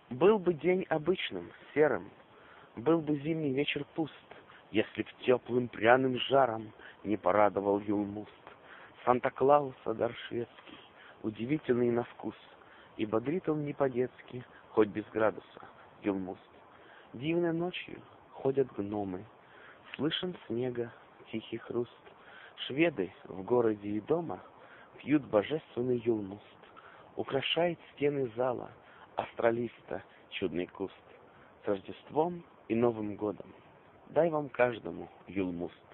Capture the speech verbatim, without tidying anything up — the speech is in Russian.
Был бы день обычным, серым, был бы зимний вечер пуст, если б теплым пряным жаром не порадовал Юлмуст. Санта-Клауса дар шведский, удивительный на вкус, и бодрит он не по-детски, хоть без градуса, Юлмуст. Дивной ночью ходят гномы, слышен снега тихий хруст. Шведы в городе и дома пьют божественный Юлмуст. Украшает стены зала астролиста чудный куст. С Рождеством и Новым годом! Дай вам каждому Юлмуст.